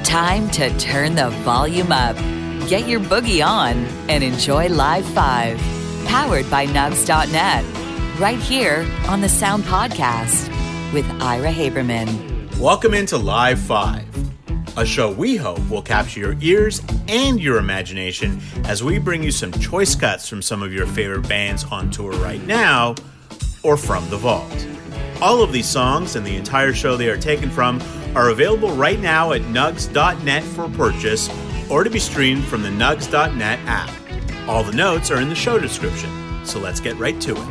time to turn the volume up, get your boogie on, and enjoy Live 5, powered by Nugs.net, right here on the Sound Podcast with Ira Haberman. Welcome into Live 5, a show we hope will capture your ears and your imagination as we bring you some choice cuts from some of your favorite bands on tour right now or from the vault. All of these songs and the entire show they are taken from are available right now at Nugs.net for purchase or to be streamed from the Nugs.net app. All the notes are in the show description, so let's get right to it.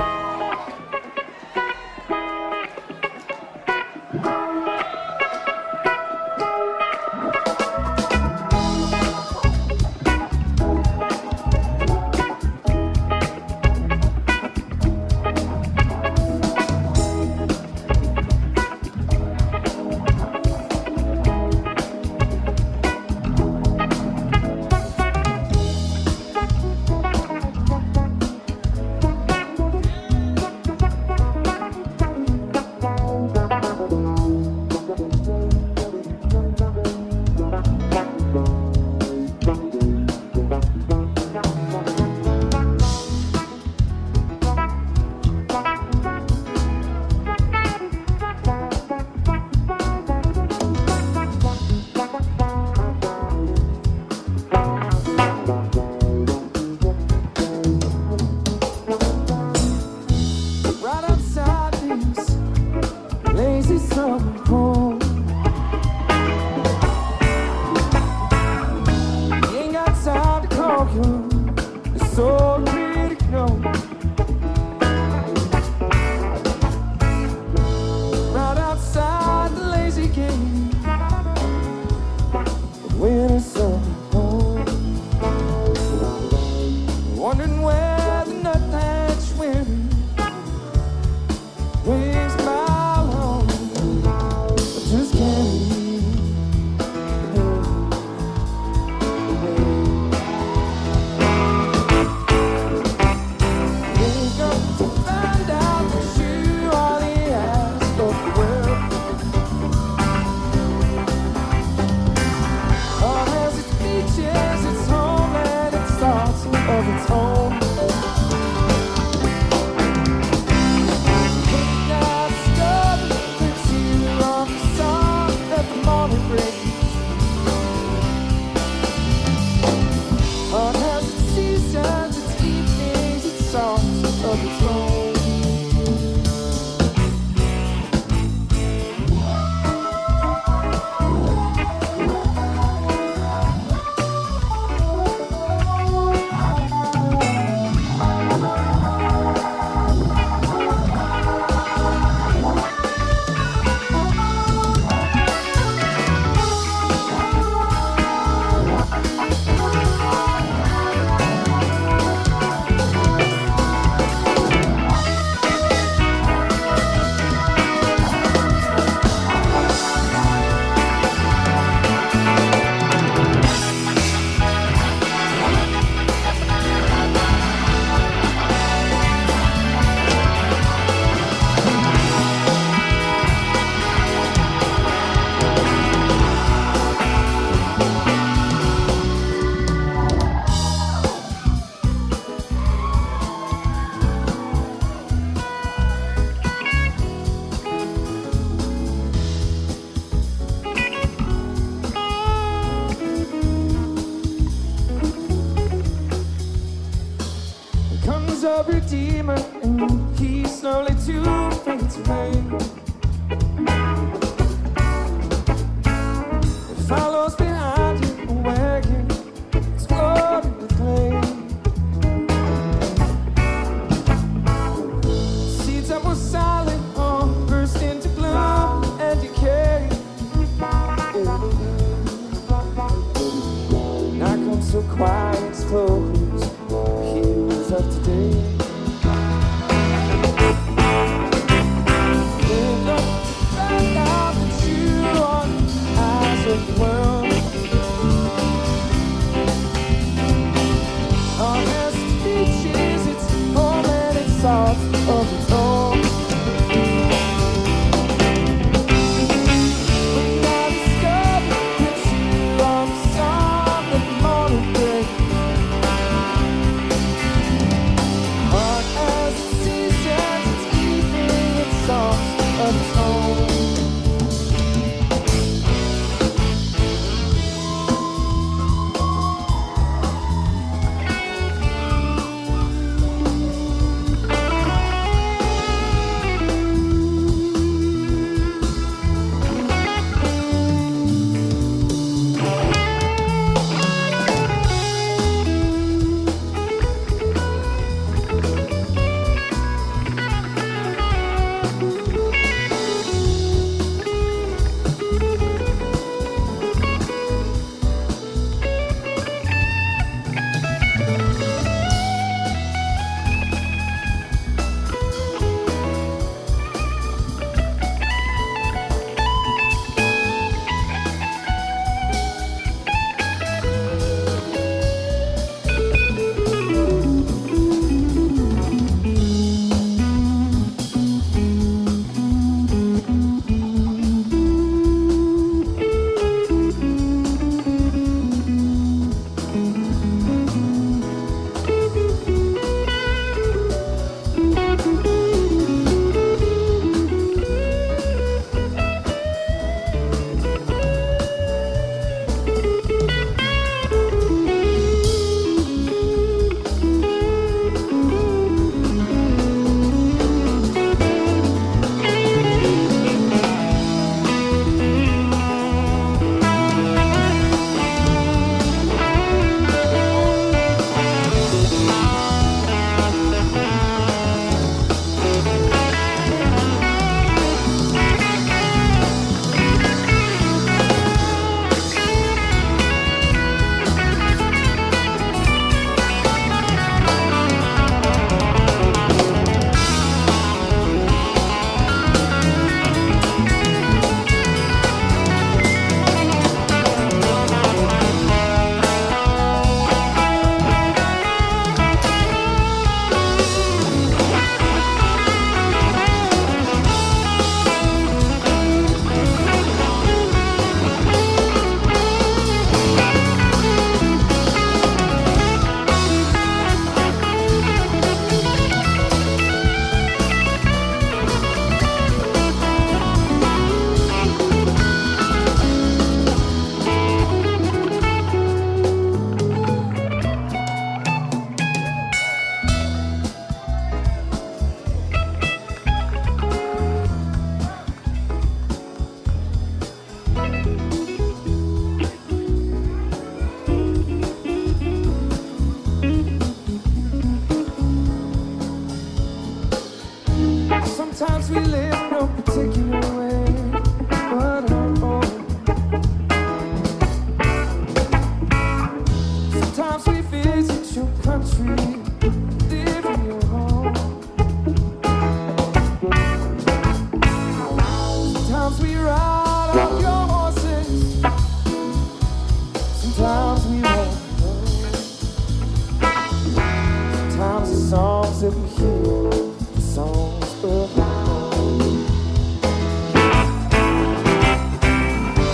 Redeemer, and he's slowly to fade to rain. It follows behind you, a wagon, it's loaded with clay. Seeds that were silent burst into bloom and decay. Now comes so quiet, close, heroes of today.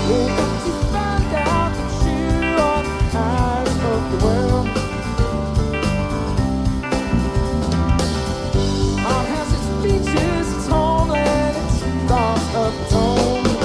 Wake up to find out that you are the eyes of the world. Art has its features, its homeland, its thoughts of its own.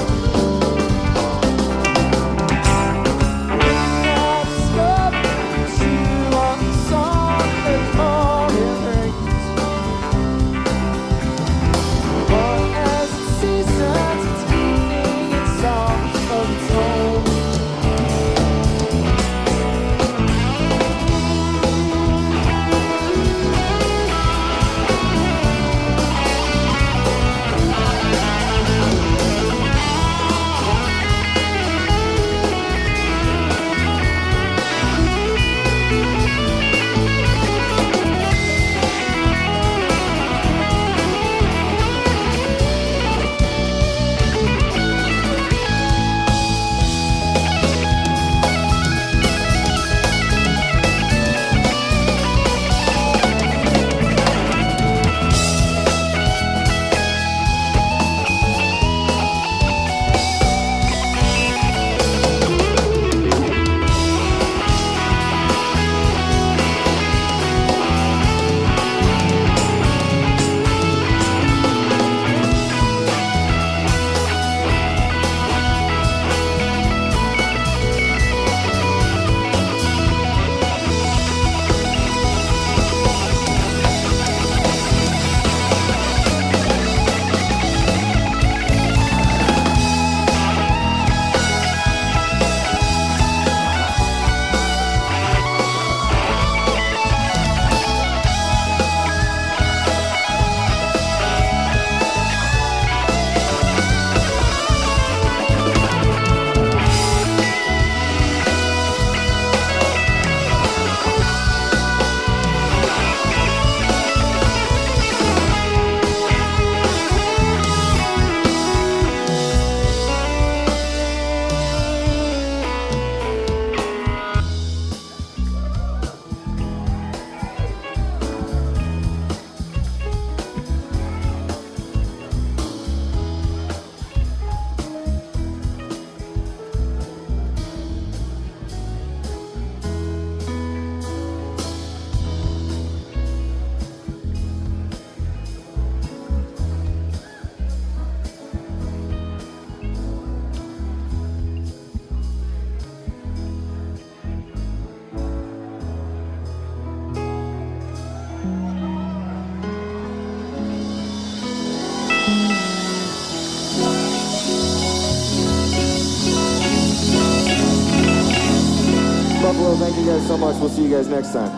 Buffalo, thank you guys so much. We'll see you guys next time.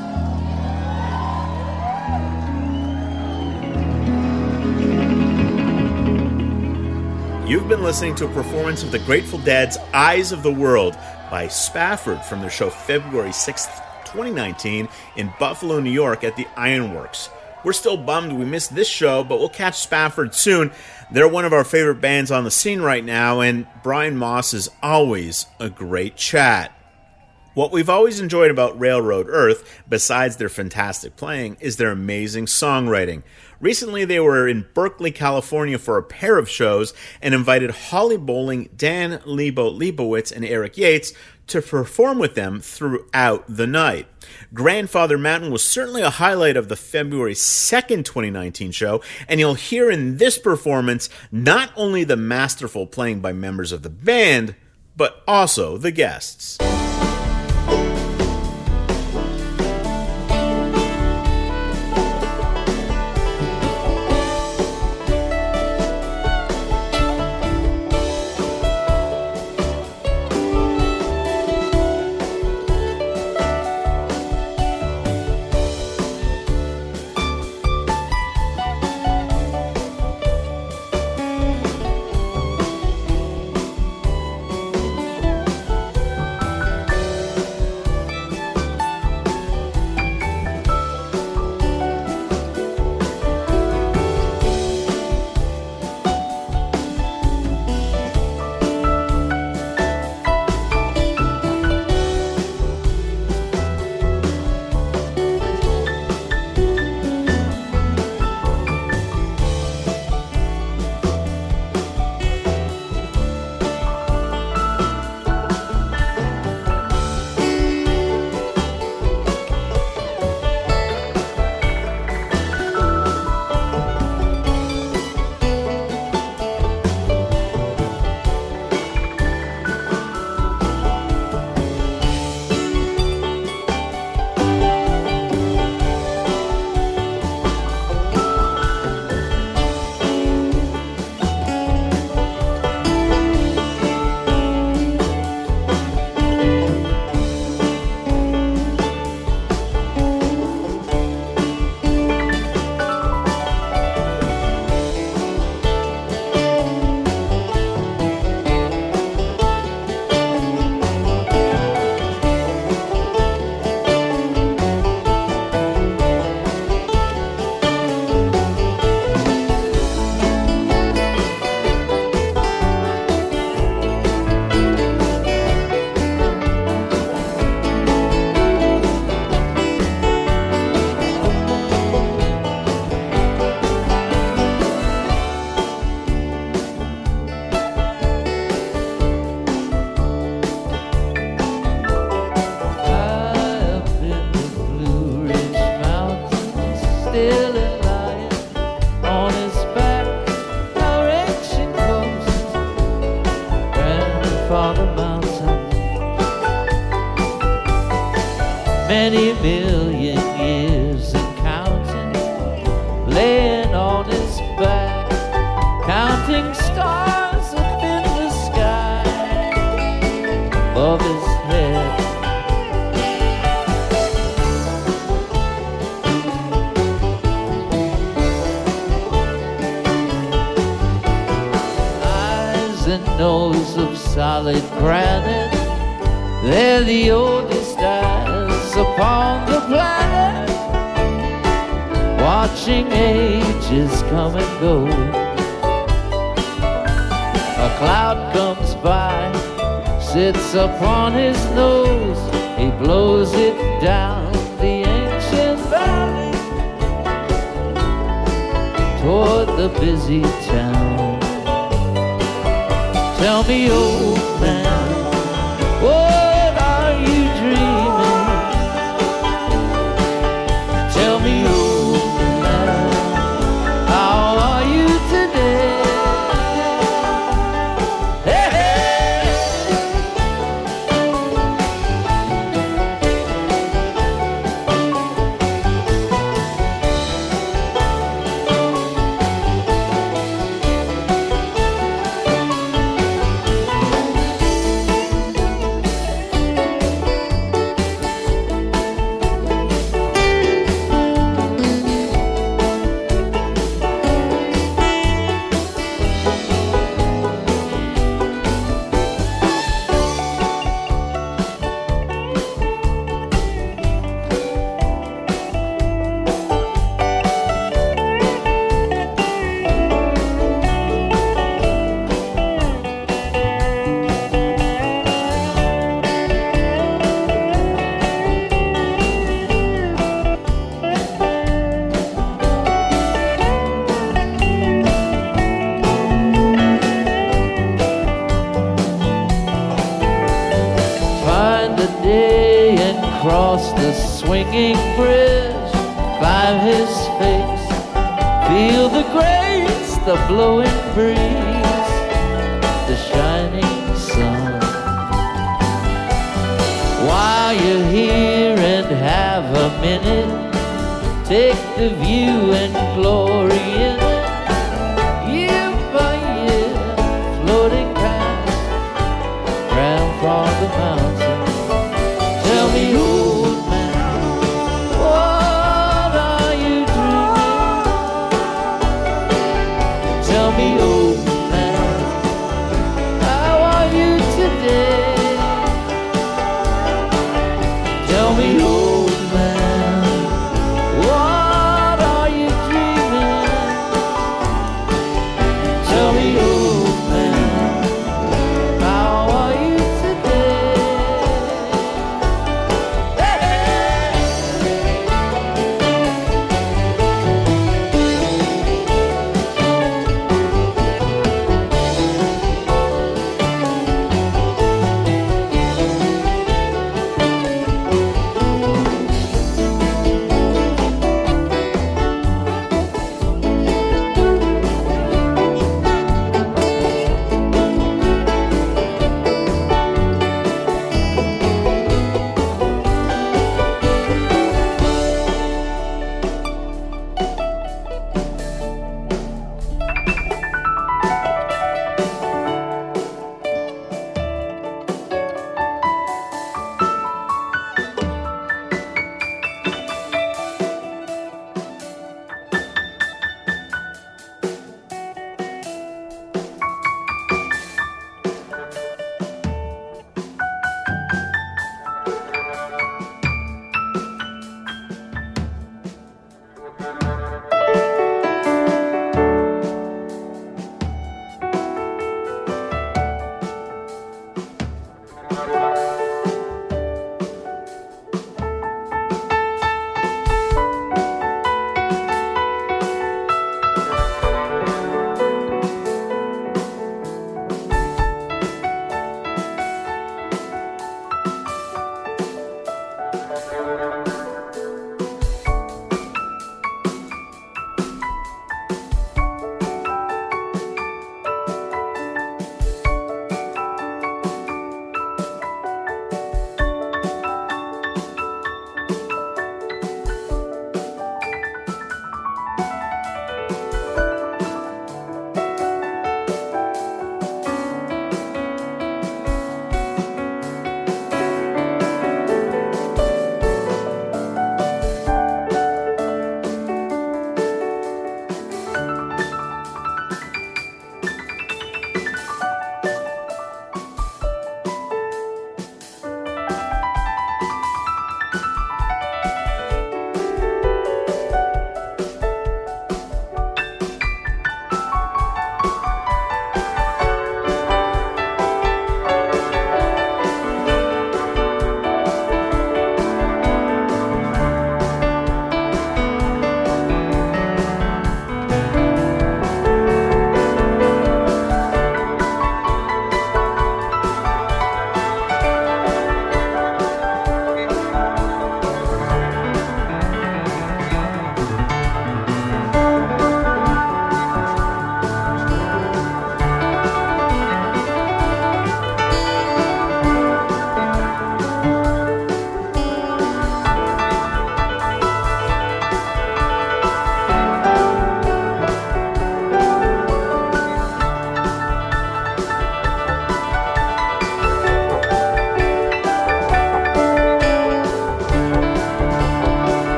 You've been listening to a performance of the Grateful Dead's Eyes of the World by Spafford from their show February 6th, 2019 in Buffalo, New York at the Ironworks. We're still bummed we missed this show, but we'll catch Spafford soon. They're one of our favorite bands on the scene right now, and Brian Moss is always a great chat. What we've always enjoyed about Railroad Earth, besides their fantastic playing, is their amazing songwriting. Recently, they were in Berkeley, California for a pair of shows and invited Holly Bowling, Dan Leibowitz, and Eric Yates to perform with them throughout the night. Grandfather Mountain was certainly a highlight of the February 2nd, 2019 show, and you'll hear in this performance not only the masterful playing by members of the band, but also the guests. from the mountain. Many million years and counting, laying on his back, counting stars up in the sky above his head. Eyes and nose of solid granite, they're the oldest eyes upon the planet, watching ages come and go. A cloud comes by, sits upon his nose, he blows it down the ancient valley toward the busy town. Tell me, old man, what are you dreaming? Tell me, old man, how are you today? Hey, hey. Across the swinging bridge, climb his face, feel the grace, the blowing breeze, the shining sun. While you're here and have a minute, take the view and glory in it. Year by year, floating past, round from the mountain. Tell me, old man, what are you dreaming? Tell me, old man, how are you today? Tell me, old man, what are you dreaming? Tell me, old man, how are you today?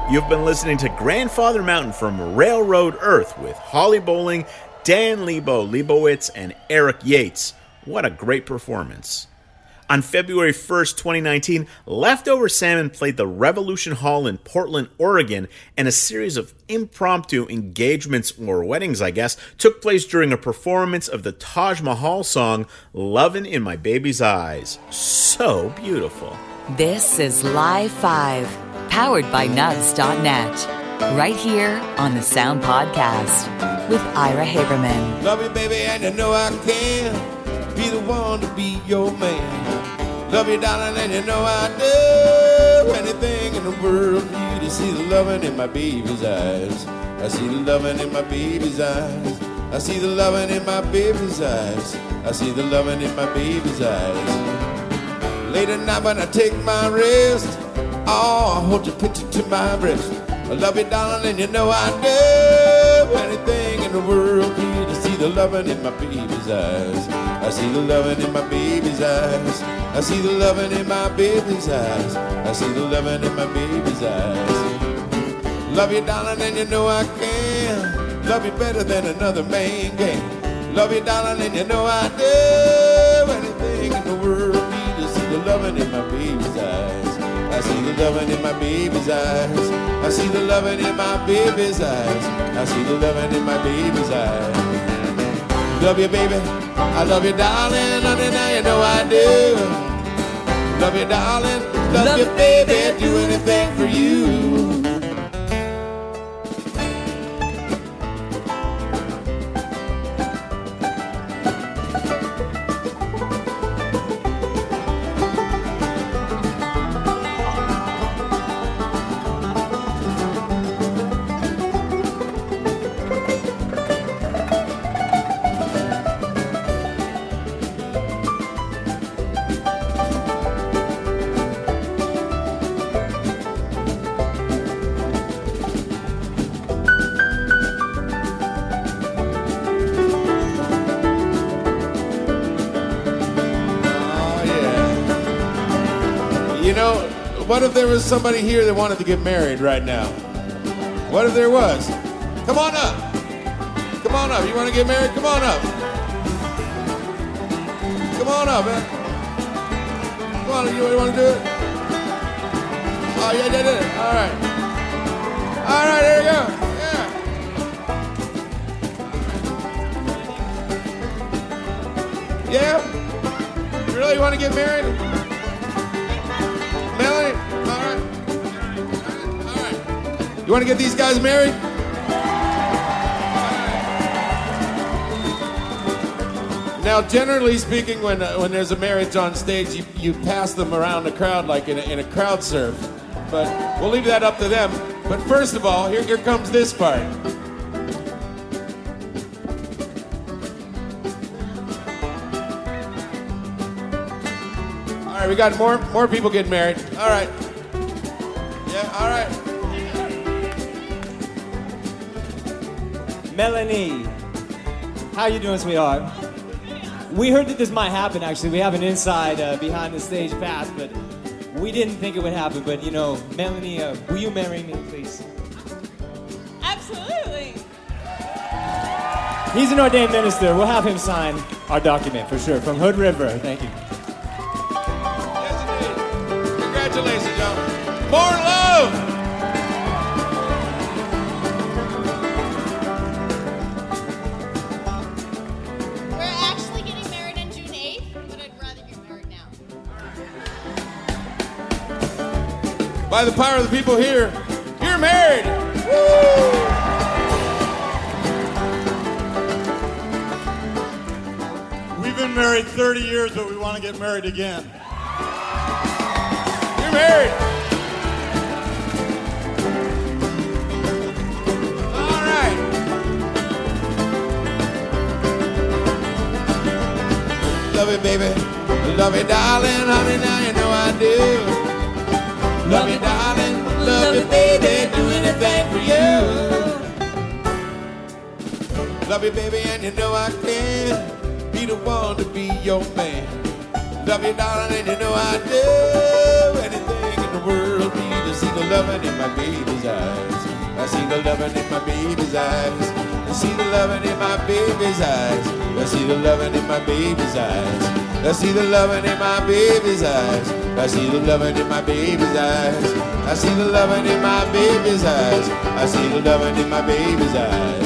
You've been listening to Grandfather Mountain from Railroad Earth with Holly Bowling, Dan Leibowitz, and Eric Yates. What a great performance. On February 1st, 2019, Leftover Salmon played the Revolution Hall in Portland, Oregon, and a series of impromptu engagements, or weddings, I guess, took place during a performance of the Taj Mahal song, Lovin' in My Baby's Eyes. So beautiful. This is Live 5, powered by Nugs.net, right here on the Sound Podcast with Ira Haberman. Love you, baby, and you know I can be the one to be your man. Love you, darling, and you know I'd do anything in the world for you to see the loving in my baby's eyes. I see the loving in my baby's eyes. I see the loving in my baby's eyes. I see the loving in my baby's eyes. Late at night when I take my rest, oh, I hold your picture to my breast. I love you, darling, and you know I'd do anything in the world for you to see the loving in my baby's eyes. I see the loving in my baby's eyes. I see the loving in my baby's eyes. I see the loving in my baby's eyes. Love you, darling, and you know I can. Love you better than another man can. Love you, darling, and you know I'd do anything in the world for you to see the loving in my baby's eyes. I see the loving in my baby's eyes. I see the loving in my baby's eyes. I see the loving in my baby's eyes. Love you, baby. I love you, darling. Honey, now you know I do. Love you, darling. Love you, baby. Do anything for you. What if there was somebody here that wanted to get married right now? What if there was? Come on up. Come on up. You want to get married? Come on up. Come on up, man. Come on, you want to do it? Oh, yeah, did it. All right. All right, there you go. Yeah. Yeah? You really want to get married? Melanie? All right. All right. You want to get these guys married? Now, generally speaking, when there's a marriage on stage, you pass them around the crowd like in a crowd surf. But we'll leave that up to them. But first of all, here comes this part. All right, we got more people getting married. All right. Yeah, all right. Melanie, how you doing, sweetheart? We heard that this might happen, actually. We have an inside behind the stage pass, but we didn't think it would happen. But, you know, Melanie, will you marry me, please? Absolutely. He's an ordained minister. We'll have him sign our document, for sure, from Hood River. Thank you. Congratulations, y'all. More love! We're actually getting married on June 8th, but I'd rather get married now. By the power of the people here, you're married! Woo! We've been married 30 years, but we want to get married again. You're married. All right. Love you, baby. Love you, darling. Honey, now you know I do. Love you, darling. Love you, baby. Do anything for you. Love you, baby, and you know I can be the one to be your man. Love you, darling, and you know I do anything in the world for you to to see the loving in my baby's eyes. I see the loving in my baby's eyes. I see the loving in my baby's eyes. I see the loving in my baby's eyes. I see the loving in my baby's eyes. I see the loving in my baby's eyes. I see the loving in my baby's eyes. I see the loving in my baby's eyes.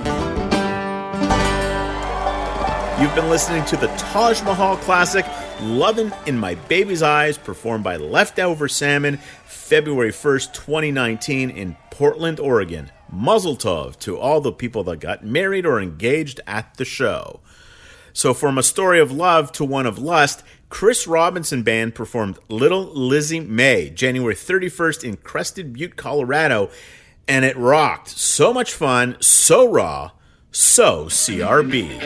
You've been listening to the Taj Mahal classic, Lovin' in My Baby's Eyes, performed by Leftover Salmon, February 1st, 2019 in Portland, Oregon. Mazel tov to all the people that got married or engaged at the show. So from a story of love to one of lust, Chris Robinson Band performed Little Lizzie May, January 31st in Crested Butte, Colorado, and it rocked. So much fun, so raw, so CRB.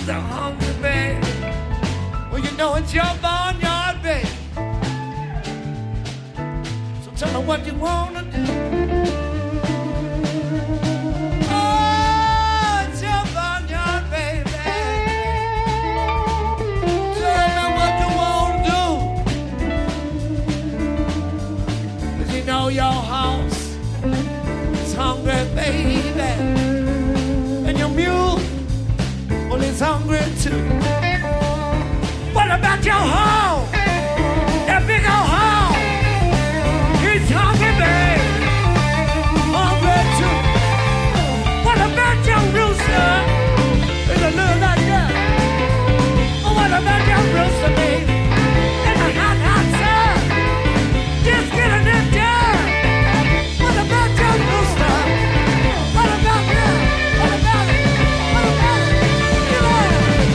so hungry, babe. Well, you know it's your barnyard, babe. So tell me what you wanna do. Oh, it's your barnyard, baby. Tell me what you wanna do. 'Cause you know your house is hungry, baby. And your mule, well, it's hungry too. What about your home? That big old home? He's hungry, babe. Hungry too. What about your rooster? It's a little like that. Oh, what about your rooster, babe? In the hot, hot sun. Just getting it done. What about your rooster? What about you? What about it? What about it? Get on.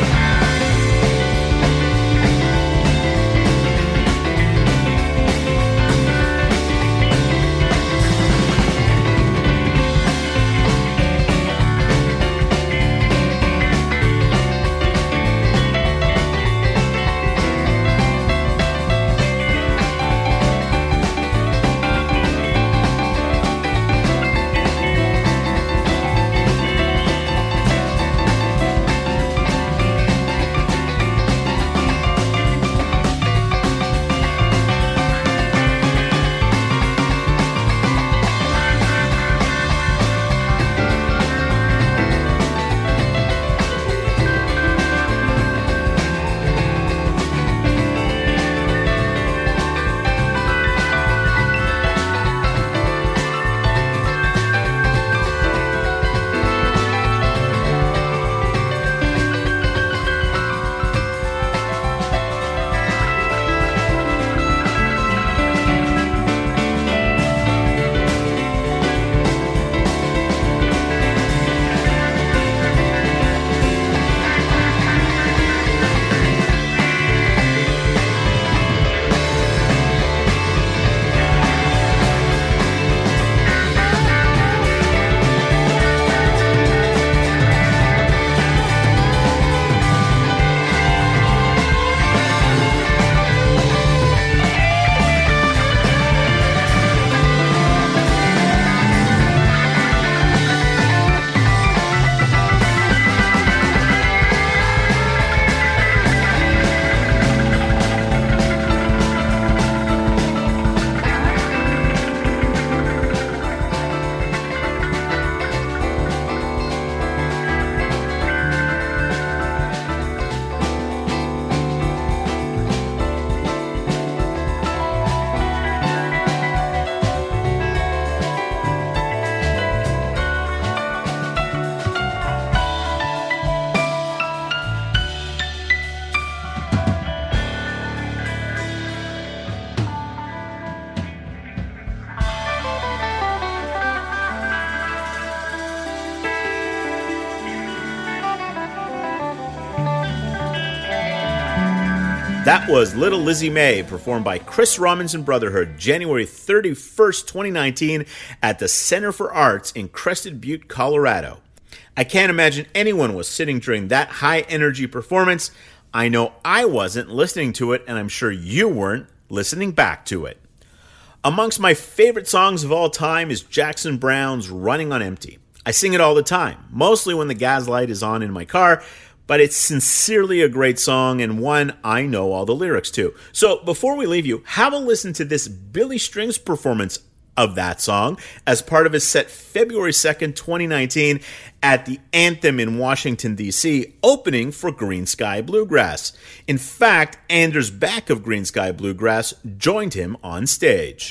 That was Little Lizzie May, performed by Chris Robinson Brotherhood, January 31st, 2019, at the Center for Arts in Crested Butte, Colorado. I can't imagine anyone was sitting during that high-energy performance. I know I wasn't listening to it, and I'm sure you weren't listening back to it. Amongst my favorite songs of all time is Jackson Browne's Running on Empty. I sing it all the time, mostly when the gas light is on in my car, but it's sincerely a great song and one I know all the lyrics to. So before we leave you, have a listen to this Billy Strings performance of that song as part of his set February 2nd, 2019 at the Anthem in Washington, D.C., opening for Green Sky Bluegrass. In fact, Anders Bach of Green Sky Bluegrass joined him on stage.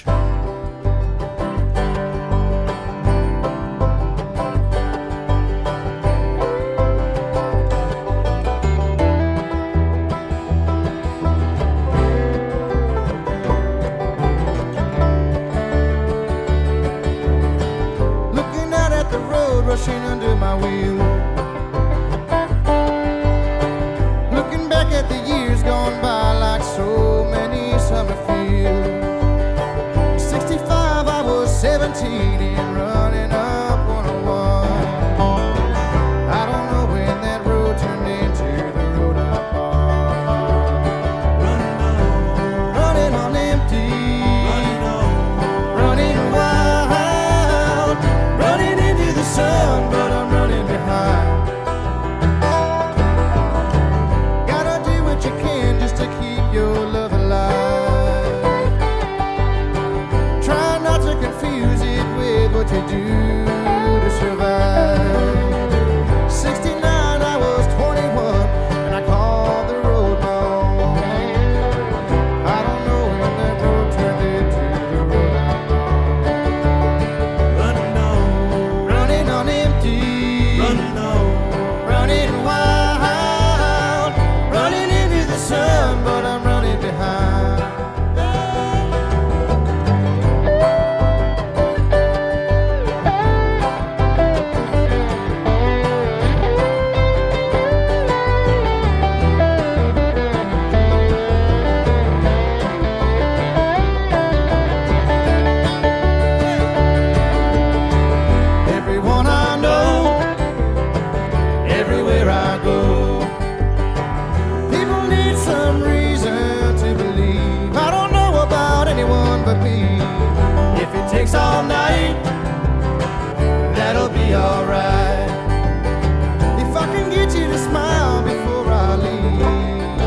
Rushing under my wheel, looking back at the years gone by like so many summer fields. 65, I was 17 and running up 101. I don't know when that road turned into running wild, running into the sun, but I'm running behind. Everyone I know, everywhere I go, people need some reason to believe. I don't know about anyone but me. If it takes all night, that'll be alright. If I can get you to smile before I leave.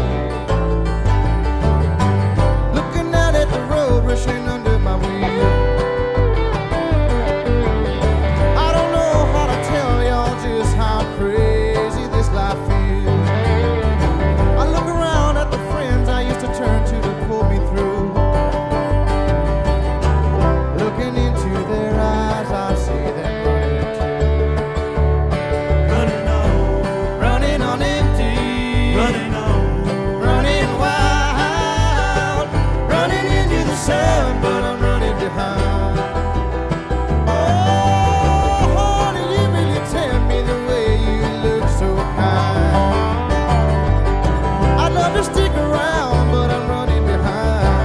Looking out at the road rushing under my wheel. I don't know how to tell y'all just how crazy this life feels. I look around at the friends I used to turn to pull me through. Looking into their eyes, I see them running too. Running on empty, running wild, running into the sun, but I'm running behind. Oh, honey, you really tell me the way you look so kind. I'd love to stick around, but I'm running behind.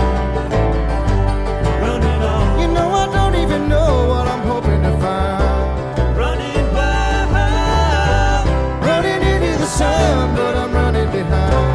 You know I don't even know what I'm hoping to find. Running wild, running into the sun, but I'm running behind.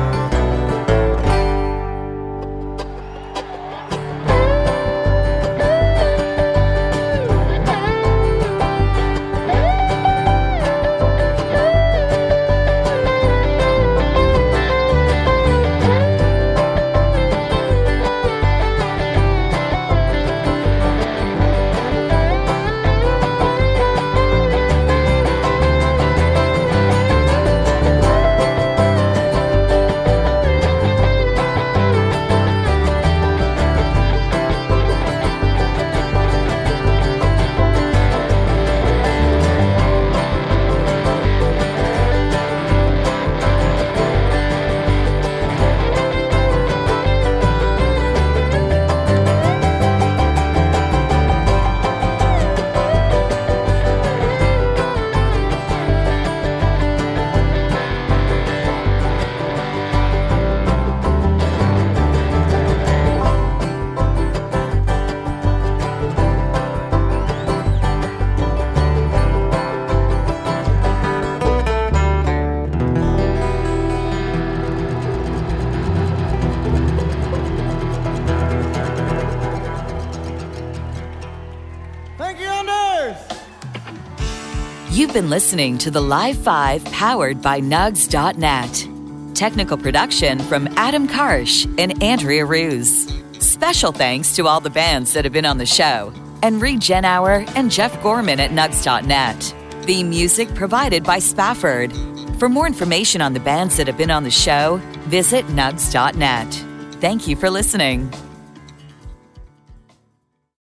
Thank you, Anders! You've been listening to the Live 5 powered by Nugs.net. Technical production from Adam Karsh and Andrea Ruse. Special thanks to all the bands that have been on the show, and Reed Genauer and Jeff Gorman at Nugs.net. The music provided by Spafford. For more information on the bands that have been on the show, visit Nugs.net. Thank you for listening.